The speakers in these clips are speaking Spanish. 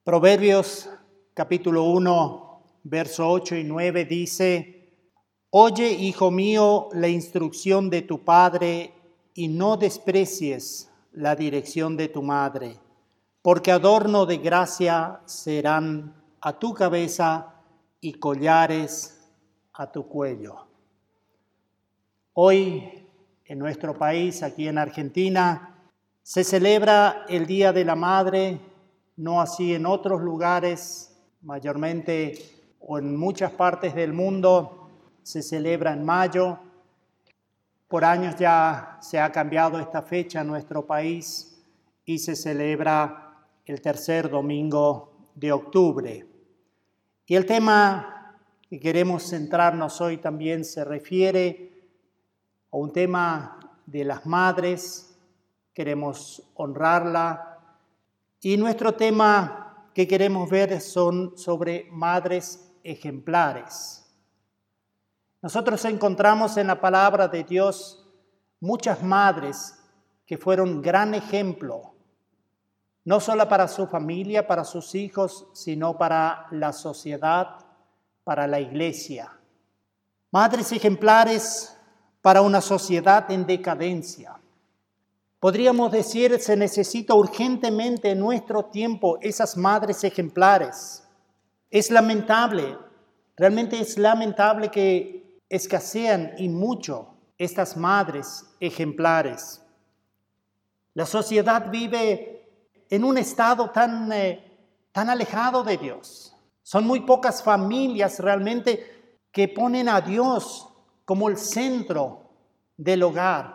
Proverbios capítulo 1, verso 8 y 9 dice: Oye, hijo mío, la instrucción de tu padre y no desprecies la dirección de tu madre, porque adorno de gracia serán a tu cabeza y collares a tu cuello. Hoy en nuestro país, aquí en Argentina, se celebra el Día de la Madre, no así en otros lugares, mayormente o en muchas partes del mundo se celebra en mayo. Por años ya se ha cambiado esta fecha en nuestro país y se celebra el tercer domingo de octubre. Y el tema que queremos centrarnos hoy también se refiere a un tema de las madres. Queremos honrarla. Y nuestro tema que queremos ver son sobre madres ejemplares. Nosotros encontramos en la palabra de Dios muchas madres que fueron gran ejemplo, no solo para su familia, para sus hijos, sino para la sociedad, para la iglesia. Madres ejemplares para una sociedad en decadencia. Podríamos decir, se necesita urgentemente en nuestro tiempo esas madres ejemplares. Es lamentable, realmente es lamentable que escasean y mucho estas madres ejemplares. La sociedad vive en un estado tan alejado de Dios. Son muy pocas familias realmente que ponen a Dios como el centro del hogar.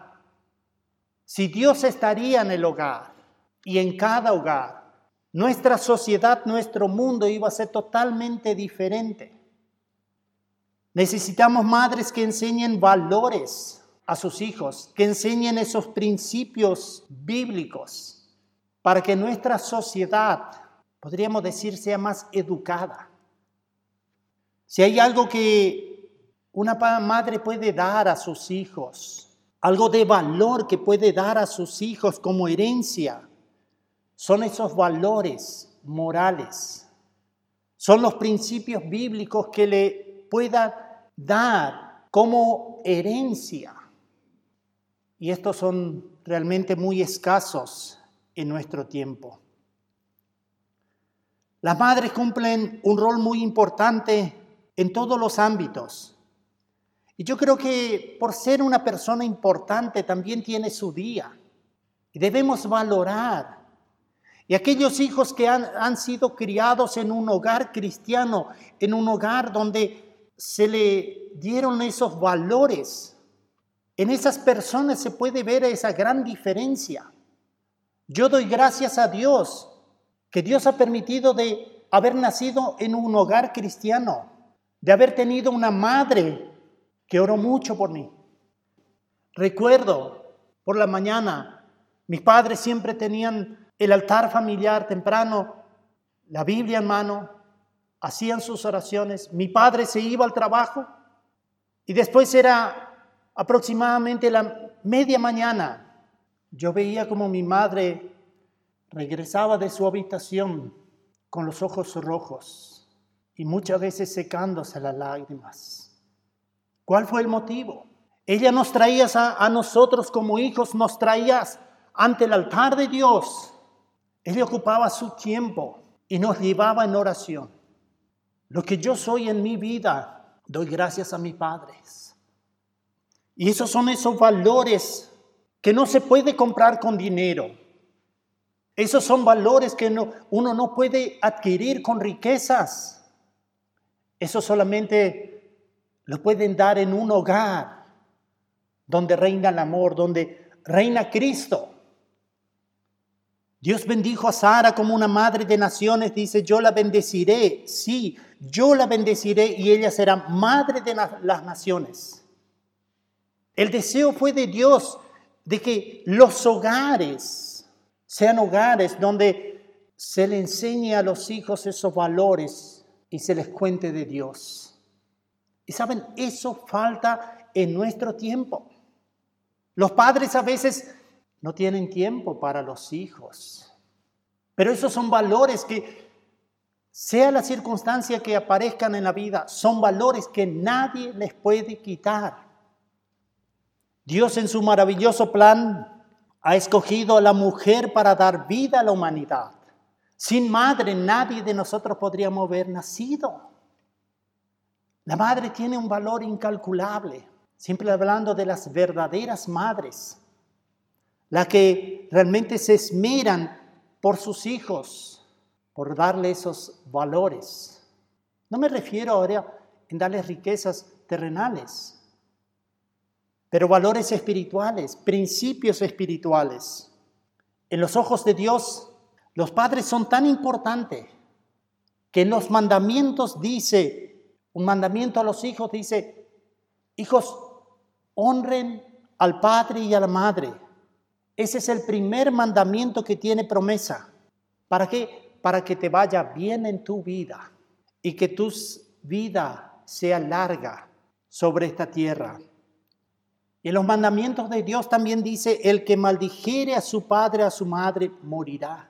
Si Dios estaría en el hogar y en cada hogar, nuestra sociedad, nuestro mundo iba a ser totalmente diferente. Necesitamos madres que enseñen valores a sus hijos, que enseñen esos principios bíblicos para que nuestra sociedad, podríamos decir, sea más educada. Si hay algo que una madre puede dar a sus hijos, algo de valor que puede dar a sus hijos como herencia, son esos valores morales. Son los principios bíblicos que le pueda dar como herencia. Y estos son realmente muy escasos en nuestro tiempo. Las madres cumplen un rol muy importante en todos los ámbitos. Y yo creo que por ser una persona importante también tiene su día. Y debemos valorar. Y aquellos hijos que han sido criados en un hogar cristiano, en un hogar donde se le dieron esos valores, en esas personas se puede ver esa gran diferencia. Yo doy gracias a Dios, que Dios ha permitido de haber nacido en un hogar cristiano, de haber tenido una madre que oró mucho por mí. Recuerdo por la mañana, mis padres siempre tenían el altar familiar temprano, la Biblia en mano, hacían sus oraciones. Mi padre se iba al trabajo y después era aproximadamente la media mañana. Yo veía como mi madre regresaba de su habitación con los ojos rojos y muchas veces secándose las lágrimas. ¿Cuál fue el motivo? Ella nos traía a nosotros como hijos, nos traía ante el altar de Dios. Ella ocupaba su tiempo y nos llevaba en oración. Lo que yo soy en mi vida, doy gracias a mis padres. Y esos son esos valores que no se puede comprar con dinero. Esos son valores que uno no puede adquirir con riquezas. Eso solamente lo pueden dar en un hogar donde reina el amor, donde reina Cristo. Dios bendijo a Sara como una madre de naciones. Dice, yo la bendeciré. Sí, yo la bendeciré y ella será madre de las naciones. El deseo fue de Dios de que los hogares sean hogares donde se le enseñe a los hijos esos valores y se les cuente de Dios. Y saben, eso falta en nuestro tiempo. Los padres a veces no tienen tiempo para los hijos. Pero esos son valores que sea la circunstancia que aparezcan en la vida, son valores que nadie les puede quitar. Dios en su maravilloso plan ha escogido a la mujer para dar vida a la humanidad. Sin madre nadie de nosotros podríamos haber nacido. La madre tiene un valor incalculable, siempre hablando de las verdaderas madres, las que realmente se esmeran por sus hijos, por darle esos valores. No me refiero ahora en darles riquezas terrenales, pero valores espirituales, principios espirituales. En los ojos de Dios, los padres son tan importantes que en los mandamientos dice, un mandamiento a los hijos dice, hijos, honren al padre y a la madre. Ese es el primer mandamiento que tiene promesa. ¿Para qué? Para que te vaya bien en tu vida y que tu vida sea larga sobre esta tierra. Y en los mandamientos de Dios también dice, el que maldijere a su padre o a su madre morirá.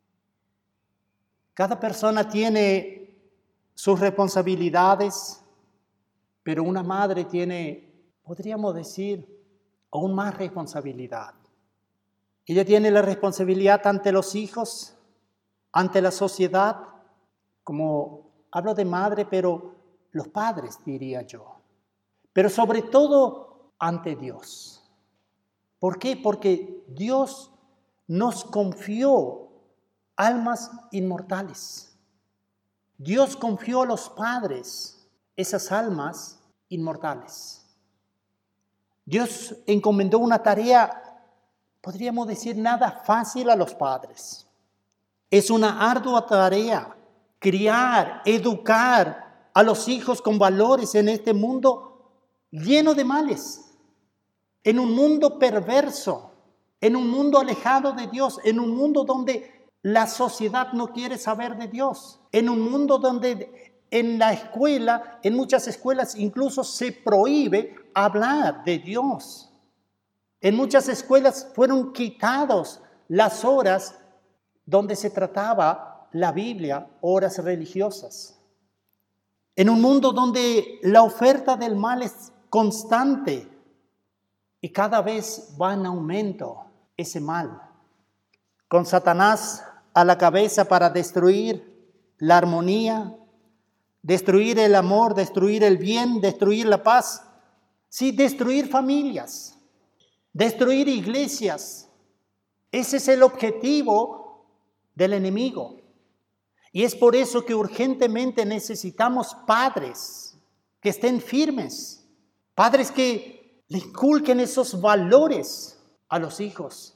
Cada persona tiene sus responsabilidades, pero una madre tiene, podríamos decir, aún más responsabilidad. Ella tiene la responsabilidad ante los hijos, ante la sociedad, como hablo de madre, pero los padres diría yo, pero sobre todo ante Dios. ¿Por qué? Porque Dios nos confió almas inmortales. Dios confió a los padres esas almas inmortales. Dios encomendó una tarea, podríamos decir, nada fácil a los padres. Es una ardua tarea criar, educar a los hijos con valores en este mundo lleno de males, en un mundo perverso, en un mundo alejado de Dios, en un mundo donde la sociedad no quiere saber de Dios, en un mundo donde en la escuela, en muchas escuelas incluso se prohíbe hablar de Dios. En muchas escuelas fueron quitadas las horas donde se trataba la Biblia, horas religiosas. En un mundo donde la oferta del mal es constante y cada vez va en aumento ese mal. Con Satanás a la cabeza para destruir la armonía, destruir el amor, destruir el bien, destruir la paz. Sí, destruir familias, destruir iglesias. Ese es el objetivo del enemigo. Y es por eso que urgentemente necesitamos padres que estén firmes, padres que le inculquen esos valores a los hijos.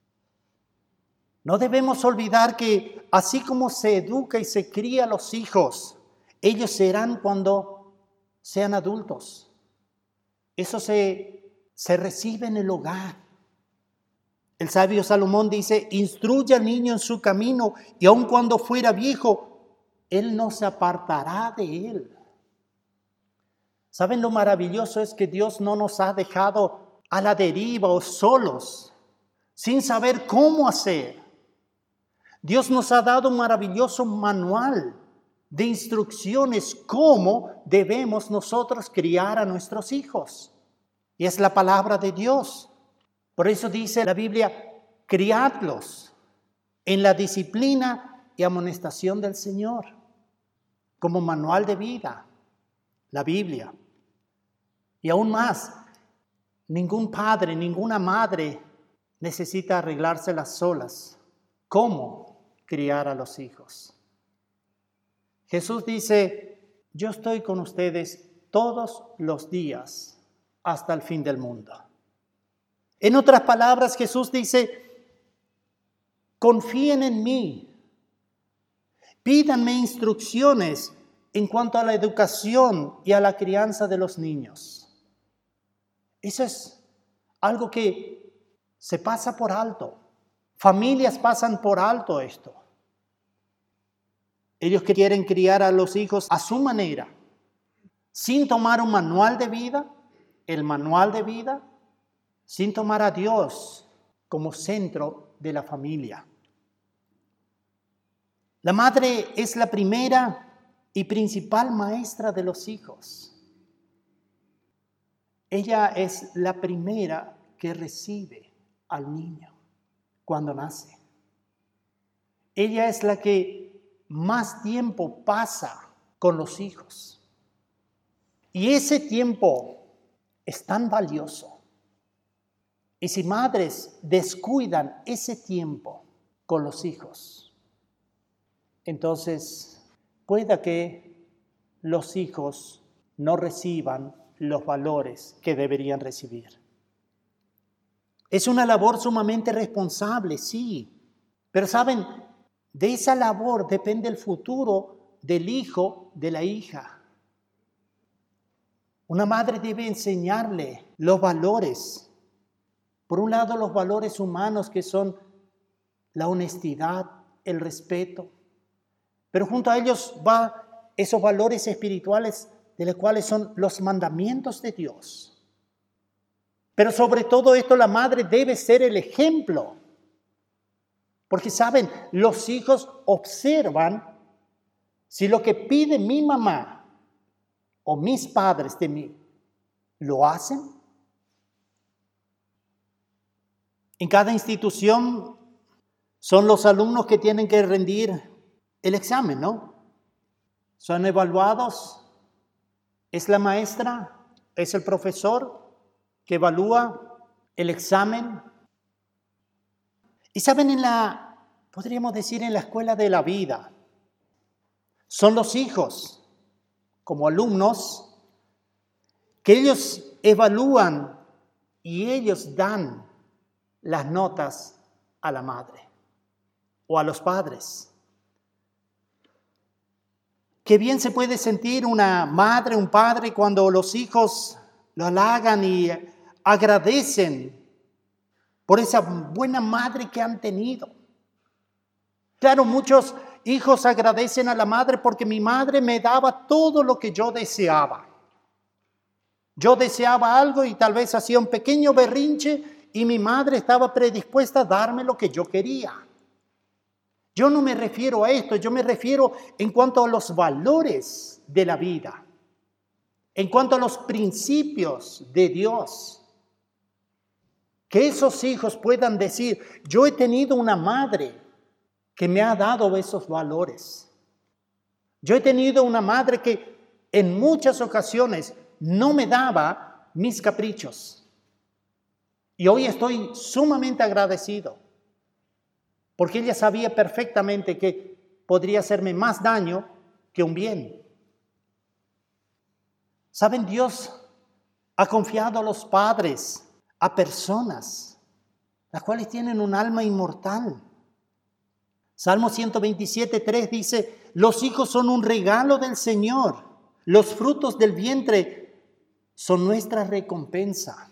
No debemos olvidar que así como se educa y se cría a los hijos, ellos serán cuando sean adultos. Eso se recibe en el hogar. El sabio Salomón dice, instruye al niño en su camino y aun cuando fuera viejo, él no se apartará de él. ¿Saben lo maravilloso es que Dios no nos ha dejado a la deriva o solos, sin saber cómo hacer? Dios nos ha dado un maravilloso manual de instrucciones cómo debemos nosotros criar a nuestros hijos. Y es la palabra de Dios. Por eso dice la Biblia, criadlos en la disciplina y amonestación del Señor, como manual de vida, la Biblia. Y aún más, ningún padre, ninguna madre necesita arreglárselas solas. ¿Cómo criar a los hijos? Jesús dice, yo estoy con ustedes todos los días hasta el fin del mundo. En otras palabras, Jesús dice, confíen en mí, pídanme instrucciones en cuanto a la educación y a la crianza de los niños. Eso es algo que se pasa por alto. Familias pasan por alto esto. Ellos quieren criar a los hijos a su manera, sin tomar un manual de vida, el manual de vida, sin tomar a Dios como centro de la familia. La madre es la primera y principal maestra de los hijos. Ella es la primera que recibe al niño cuando nace. Ella es la que más tiempo pasa con los hijos. Y ese tiempo es tan valioso. Y si madres descuidan ese tiempo con los hijos, entonces pueda que los hijos no reciban los valores que deberían recibir. Es una labor sumamente responsable, sí, pero saben, de esa labor depende el futuro del hijo, de la hija. Una madre debe enseñarle los valores. Por un lado, los valores humanos que son la honestidad, el respeto, pero junto a ellos va esos valores espirituales de los cuales son los mandamientos de Dios. Pero sobre todo esto, la madre debe ser el ejemplo. Porque saben, los hijos observan si lo que pide mi mamá o mis padres de mí, ¿lo hacen? En cada institución son los alumnos que tienen que rendir el examen, ¿no? Son evaluados. Es la maestra, es el profesor que evalúa el examen. Y saben, podríamos decir, en la escuela de la vida, son los hijos, como alumnos, que ellos evalúan y ellos dan las notas a la madre o a los padres. Qué bien se puede sentir una madre, un padre, cuando los hijos lo halagan y agradecen por esa buena madre que han tenido. Claro, muchos hijos agradecen a la madre porque mi madre me daba todo lo que yo deseaba. Yo deseaba algo y tal vez hacía un pequeño berrinche y mi madre estaba predispuesta a darme lo que yo quería. Yo no me refiero a esto, yo me refiero en cuanto a los valores de la vida, en cuanto a los principios de Dios. Que esos hijos puedan decir, yo he tenido una madre que me ha dado esos valores. Yo he tenido una madre que en muchas ocasiones no me daba mis caprichos. Y hoy estoy sumamente agradecido, porque ella sabía perfectamente que podría hacerme más daño que un bien. ¿Saben? Dios ha confiado a los padres, a personas, las cuales tienen un alma inmortal. Salmo 127:3 dice, los hijos son un regalo del Señor, los frutos del vientre son nuestra recompensa.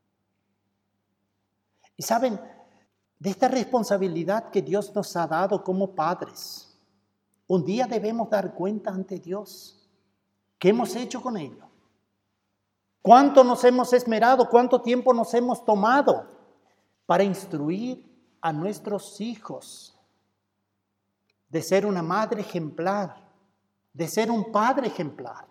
Y saben, de esta responsabilidad que Dios nos ha dado como padres, un día debemos dar cuenta ante Dios. ¿Qué hemos hecho con ello? ¿Cuánto nos hemos esmerado? ¿Cuánto tiempo nos hemos tomado para instruir a nuestros hijos de ser una madre ejemplar, de ser un padre ejemplar?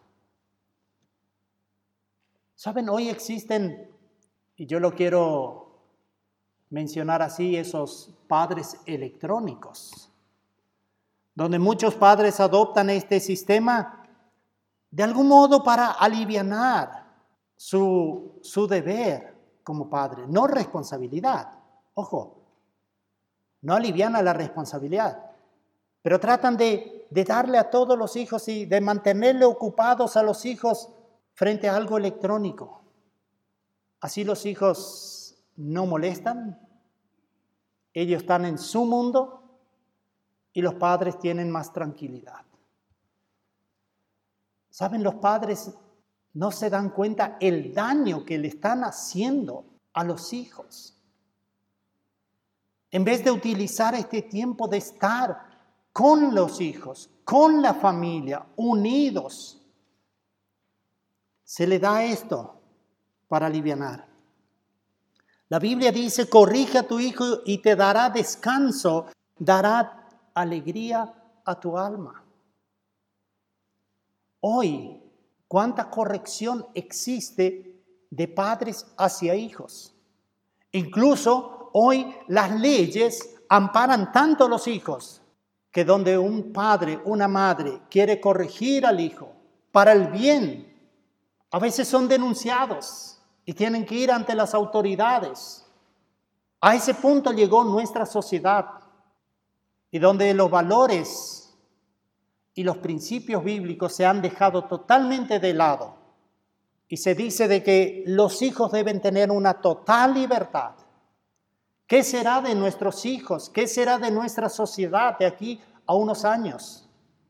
Saben, hoy existen, y yo lo quiero mencionar así, esos padres electrónicos, donde muchos padres adoptan este sistema de algún modo para alivianar su deber como padre, no responsabilidad. Ojo, no aliviana la responsabilidad, pero tratan de darle a todos los hijos y de mantenerle ocupados a los hijos frente a algo electrónico. Así los hijos no molestan, ellos están en su mundo y los padres tienen más tranquilidad. ¿Saben? Los padres no se dan cuenta el daño que le están haciendo a los hijos. En vez de utilizar este tiempo de estar con los hijos, con la familia, unidos, se le da esto para alivianar. La Biblia dice, corrige a tu hijo y te dará descanso, dará alegría a tu alma. Hoy, ¿cuánta corrección existe de padres hacia hijos? Incluso hoy las leyes amparan tanto a los hijos que donde un padre, una madre quiere corregir al hijo para el bien, a veces son denunciados y tienen que ir ante las autoridades. A ese punto llegó nuestra sociedad, y donde los valores y los principios bíblicos se han dejado totalmente de lado. Y se dice de que los hijos deben tener una total libertad. ¿Qué será de nuestros hijos? ¿Qué será de nuestra sociedad de aquí a unos años?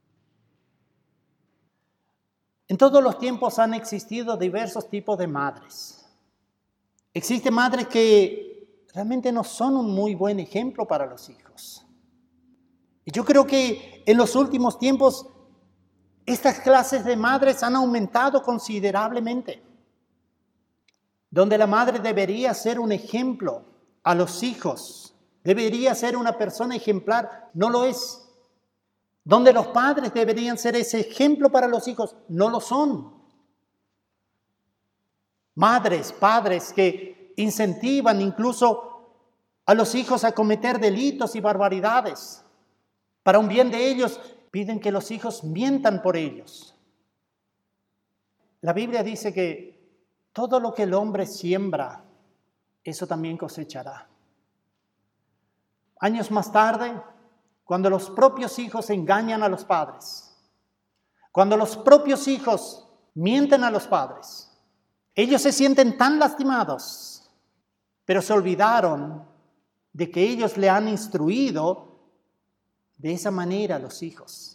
En todos los tiempos han existido diversos tipos de madres. Existen madres que realmente no son un muy buen ejemplo para los hijos. Y yo creo que en los últimos tiempos estas clases de madres han aumentado considerablemente. Donde la madre debería ser un ejemplo a los hijos, debería ser una persona ejemplar, no lo es. Donde los padres deberían ser ese ejemplo para los hijos, no lo son. Madres, padres que incentivan incluso a los hijos a cometer delitos y barbaridades. Para un bien de ellos, piden que los hijos mientan por ellos. La Biblia dice que todo lo que el hombre siembra, eso también cosechará. Años más tarde, cuando los propios hijos engañan a los padres, cuando los propios hijos mienten a los padres, ellos se sienten tan lastimados, pero se olvidaron de que ellos le han instruido de esa manera a los hijos.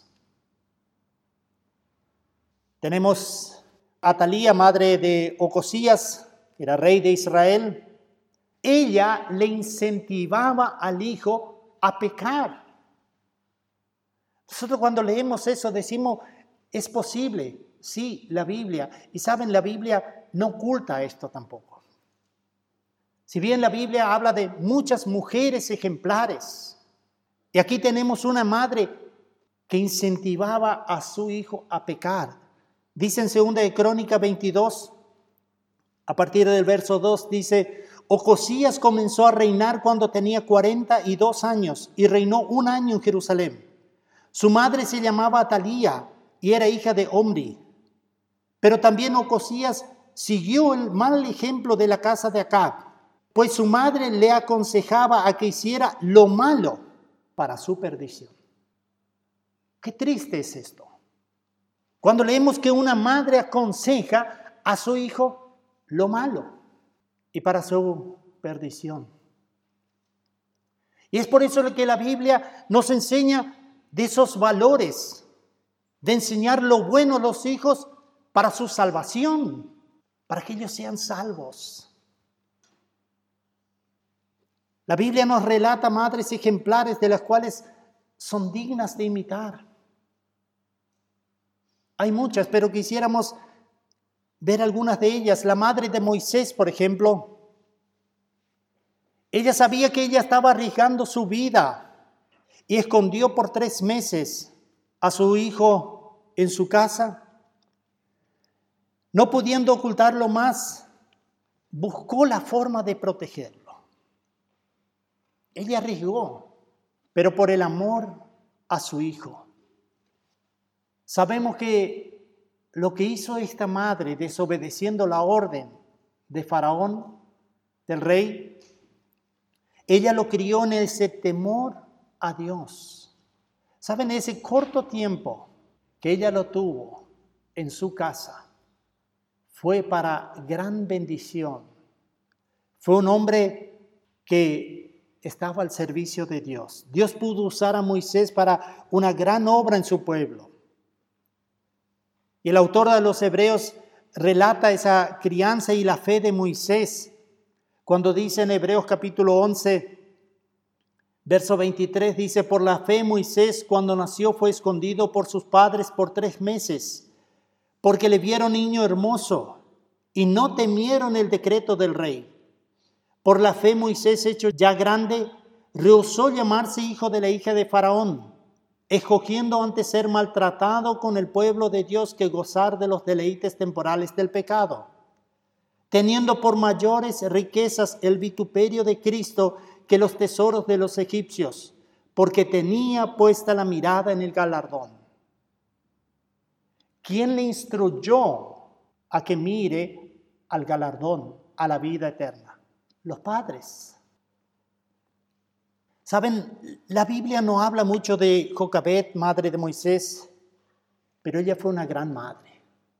Tenemos a Atalía, madre de Ocosías, que era rey de Israel. Ella le incentivaba al hijo a pecar. Nosotros cuando leemos eso decimos, es posible. Sí, la Biblia. Y saben, la Biblia no oculta esto tampoco. Si bien la Biblia habla de muchas mujeres ejemplares, y aquí tenemos una madre que incentivaba a su hijo a pecar. Dice en 2 de Crónicas 22, a partir del verso 2, dice: Ocosías comenzó a reinar cuando tenía 42 años y reinó 1 año en Jerusalén. Su madre se llamaba Atalía y era hija de Omri. Pero también Ocosías siguió el mal ejemplo de la casa de Acab, pues su madre le aconsejaba a que hiciera lo malo para su perdición. Qué triste es esto. Cuando leemos que una madre aconseja a su hijo lo malo y para su perdición. Y es por eso que la Biblia nos enseña de esos valores, de enseñar lo bueno a los hijos para su salvación, para que ellos sean salvos. La Biblia nos relata madres ejemplares de las cuales son dignas de imitar. Hay muchas, pero quisiéramos ver algunas de ellas. La madre de Moisés, por ejemplo. Ella sabía que ella estaba arriesgando su vida y escondió por 3 meses a su hijo en su casa. No pudiendo ocultarlo más, buscó la forma de protegerlo. Ella arriesgó, pero por el amor a su hijo. Sabemos que lo que hizo esta madre desobedeciendo la orden de Faraón, del rey, ella lo crió en ese temor a Dios. ¿Saben? Ese corto tiempo que ella lo tuvo en su casa fue para gran bendición. Fue un hombre que estaba al servicio de Dios. Dios pudo usar a Moisés para una gran obra en su pueblo. Y el autor de los Hebreos relata esa crianza y la fe de Moisés cuando dice en Hebreos capítulo 11, verso 23, dice: por la fe Moisés cuando nació fue escondido por sus padres por 3 meses, porque le vieron niño hermoso y no temieron el decreto del rey. Por la fe Moisés, hecho ya grande, rehusó llamarse hijo de la hija de Faraón, escogiendo antes ser maltratado con el pueblo de Dios que gozar de los deleites temporales del pecado, teniendo por mayores riquezas el vituperio de Cristo que los tesoros de los egipcios, porque tenía puesta la mirada en el galardón. ¿Quién le instruyó a que mire al galardón, a la vida eterna? Los padres. Saben, la Biblia no habla mucho de Jocabed, madre de Moisés, pero ella fue una gran madre.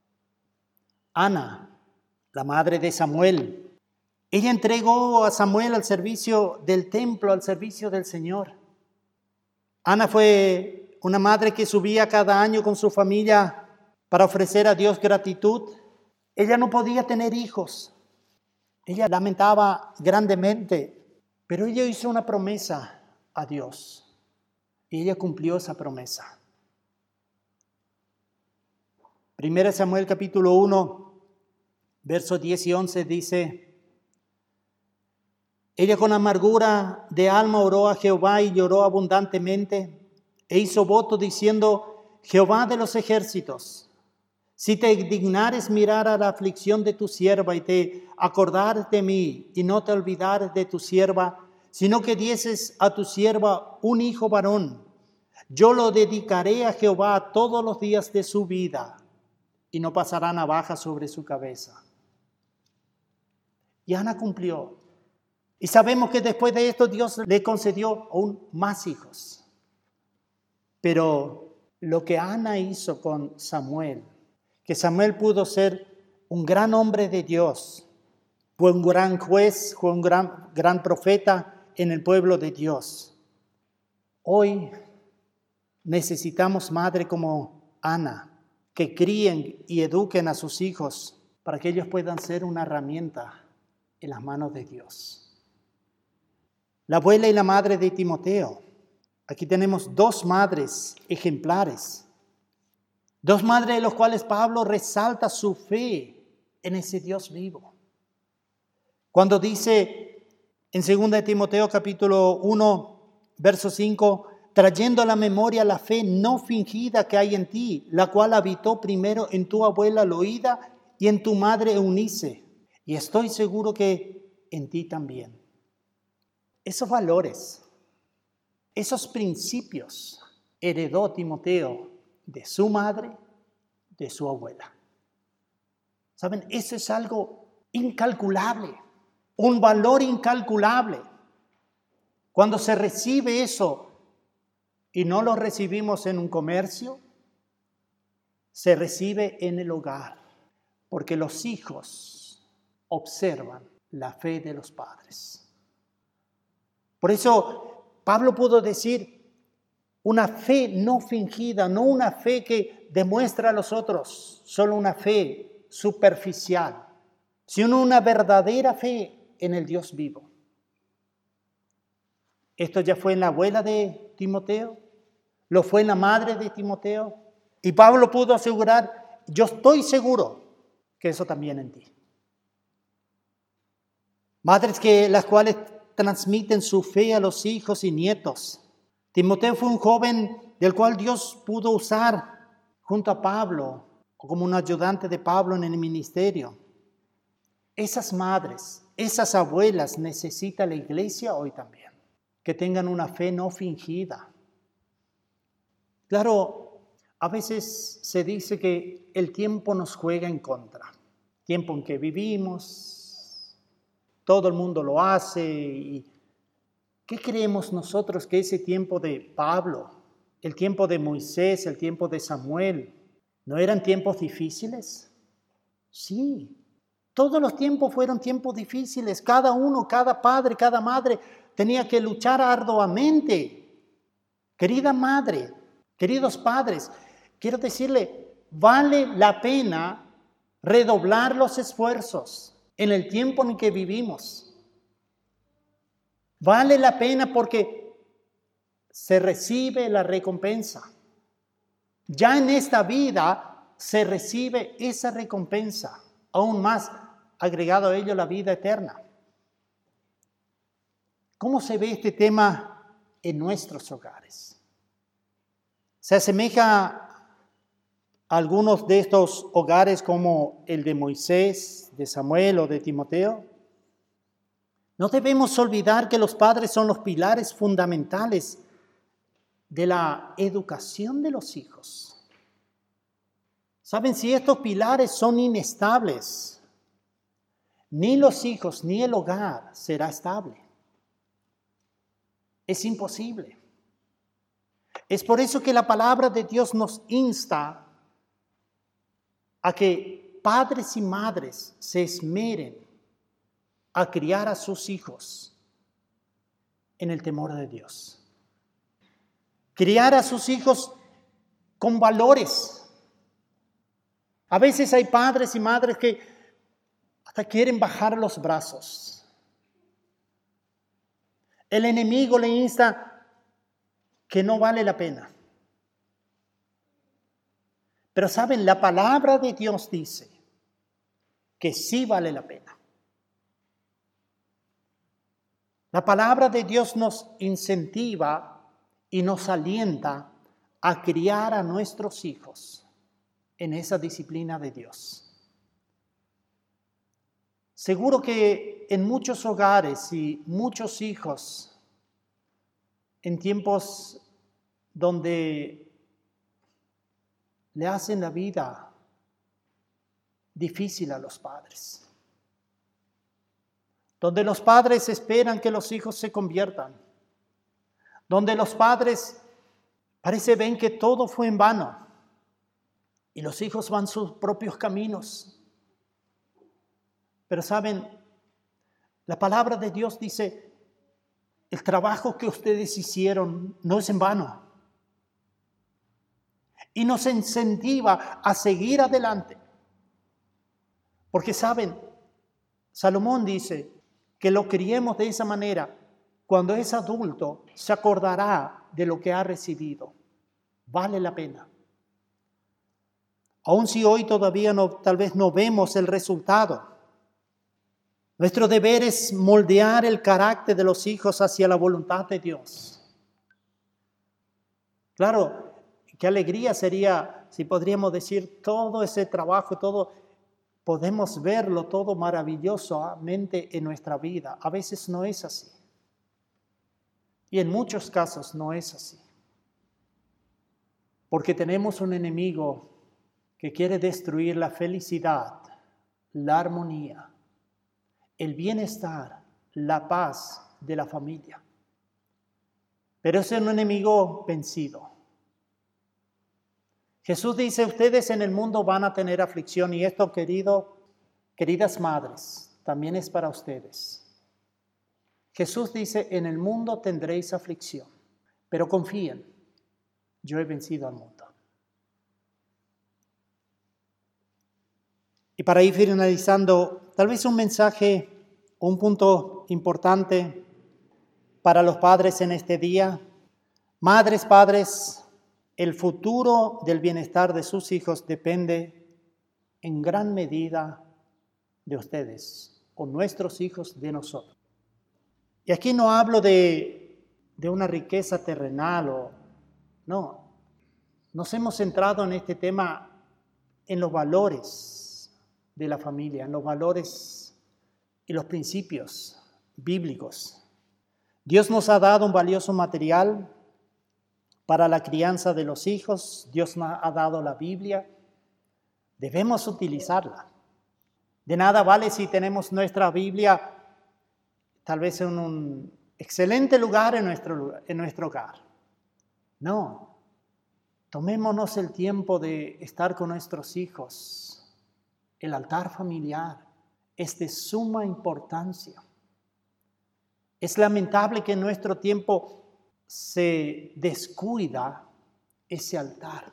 Ana, la madre de Samuel, ella entregó a Samuel al servicio del templo, al servicio del Señor. Ana fue una madre que subía cada año con su familia para ofrecer a Dios gratitud. Ella no podía tener hijos. Ella lamentaba grandemente, pero ella hizo una promesa a Dios y ella cumplió esa promesa. 1 Samuel capítulo 1, versos 10 y 11 dice: ella con amargura de alma oró a Jehová y lloró abundantemente e hizo voto diciendo: Jehová de los ejércitos, si te dignares mirar a la aflicción de tu sierva y te acordares de mí y no te olvidares de tu sierva, sino que dieses a tu sierva un hijo varón, yo lo dedicaré a Jehová todos los días de su vida y no pasará navaja sobre su cabeza. Y Ana cumplió. Y sabemos que después de esto Dios le concedió aún más hijos. Pero lo que Ana hizo con Samuel, que Samuel pudo ser un gran hombre de Dios, fue un gran juez, fue un gran profeta en el pueblo de Dios. Hoy necesitamos madres como Ana, que críen y eduquen a sus hijos para que ellos puedan ser una herramienta en las manos de Dios. La abuela y la madre de Timoteo. Aquí tenemos dos madres ejemplares. Dos madres de los cuales Pablo resalta su fe en ese Dios vivo. Cuando dice en 2 Timoteo capítulo 1, verso 5, trayendo a la memoria la fe no fingida que hay en ti, la cual habitó primero en tu abuela Loída y en tu madre Eunice, y estoy seguro que en ti también. Esos valores, esos principios heredó Timoteo de su madre, de su abuela. ¿Saben? Eso es algo incalculable, un valor incalculable. Cuando se recibe eso y no lo recibimos en un comercio, se recibe en el hogar, porque los hijos observan la fe de los padres. Por eso Pablo pudo decir, una fe no fingida, no una fe que demuestra a los otros, solo una fe superficial, sino una verdadera fe en el Dios vivo. Esto ya fue en la abuela de Timoteo, lo fue en la madre de Timoteo, y Pablo pudo asegurar, yo estoy seguro que eso también en ti. Madres las cuales transmiten su fe a los hijos y nietos. Timoteo fue un joven del cual Dios pudo usar junto a Pablo, o como un ayudante de Pablo en el ministerio. Esas madres, esas abuelas necesita la iglesia hoy también, que tengan una fe no fingida. Claro, a veces se dice que el tiempo nos juega en contra. Tiempo en que vivimos, todo el mundo lo hace. ¿Y qué creemos nosotros que ese tiempo de Pablo, el tiempo de Moisés, el tiempo de Samuel, no eran tiempos difíciles? Sí. Todos los tiempos fueron tiempos difíciles. Cada uno, cada padre, cada madre tenía que luchar arduamente. Querida madre, queridos padres, quiero decirle, vale la pena redoblar los esfuerzos en el tiempo en que vivimos. Vale la pena porque se recibe la recompensa. Ya en esta vida se recibe esa recompensa, aún más agregado a ello la vida eterna. ¿Cómo se ve este tema en nuestros hogares? Se asemeja a algunos de estos hogares como el de Moisés, de Samuel o de Timoteo. No debemos olvidar que los padres son los pilares fundamentales de la educación de los hijos. ¿Saben? Si estos pilares son inestables, ni los hijos ni el hogar será estable. Es imposible. Es por eso que la palabra de Dios nos insta a que padres y madres se esmeren a criar a sus hijos en el temor de Dios. Criar a sus hijos con valores. A veces hay padres y madres que hasta quieren bajar los brazos. El enemigo le insta que no vale la pena. Pero saben, la palabra de Dios dice que sí vale la pena. La palabra de Dios nos incentiva y nos alienta a criar a nuestros hijos en esa disciplina de Dios. Seguro que en muchos hogares y muchos hijos, en tiempos donde le hacen la vida difícil a los padres, donde los padres esperan que los hijos se conviertan, donde los padres parece ven que todo fue en vano y los hijos van sus propios caminos. Pero saben, la palabra de Dios dice, el trabajo que ustedes hicieron no es en vano. Y nos incentiva a seguir adelante. Porque saben, Salomón dice que lo criemos de esa manera. Cuando es adulto, se acordará de lo que ha recibido. Vale la pena. Aun si hoy todavía tal vez no vemos el resultado. Nuestro deber es moldear el carácter de los hijos hacia la voluntad de Dios. Claro, qué alegría sería si podríamos decir todo ese trabajo, todo, podemos verlo todo maravillosamente en nuestra vida. A veces no es así. Y en muchos casos no es así. Porque tenemos un enemigo que quiere destruir la felicidad, la armonía, el bienestar, la paz de la familia. Pero es un enemigo vencido. Jesús dice, ustedes en el mundo van a tener aflicción y esto, queridas madres, también es para ustedes. Jesús dice, en el mundo tendréis aflicción, pero confíen, yo he vencido al mundo. Y para ir finalizando, tal vez un mensaje, un punto importante para los padres en este día. Madres, padres, el futuro del bienestar de sus hijos depende en gran medida de ustedes o nuestros hijos de nosotros. Y aquí no hablo de una riqueza terrenal no. Nos hemos centrado en este tema en los valores de la familia, en los valores y los principios bíblicos. Dios nos ha dado un valioso material para la crianza de los hijos. Dios nos ha dado la Biblia. Debemos utilizarla. De nada vale si tenemos nuestra Biblia tal vez en un excelente lugar en nuestro hogar. No. Tomémonos el tiempo de estar con nuestros hijos. El altar familiar es de suma importancia. Es lamentable que en nuestro tiempo se descuida ese altar.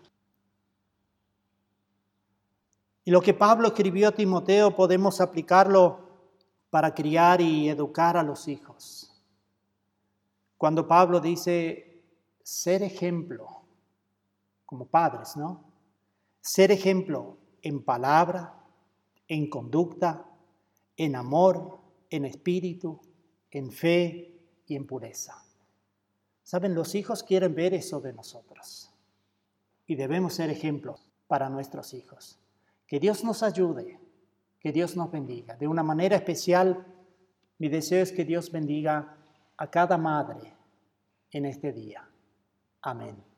Y lo que Pablo escribió a Timoteo podemos aplicarlo para criar y educar a los hijos. Cuando Pablo dice ser ejemplo, como padres, ¿no? Ser ejemplo en palabra, en conducta, en amor, en espíritu, en fe y en pureza. ¿Saben? Los hijos quieren ver eso de nosotros. y debemos ser ejemplos para nuestros hijos. Que Dios nos ayude, que Dios nos bendiga. De una manera especial, mi deseo es que Dios bendiga a cada madre en este día. Amén.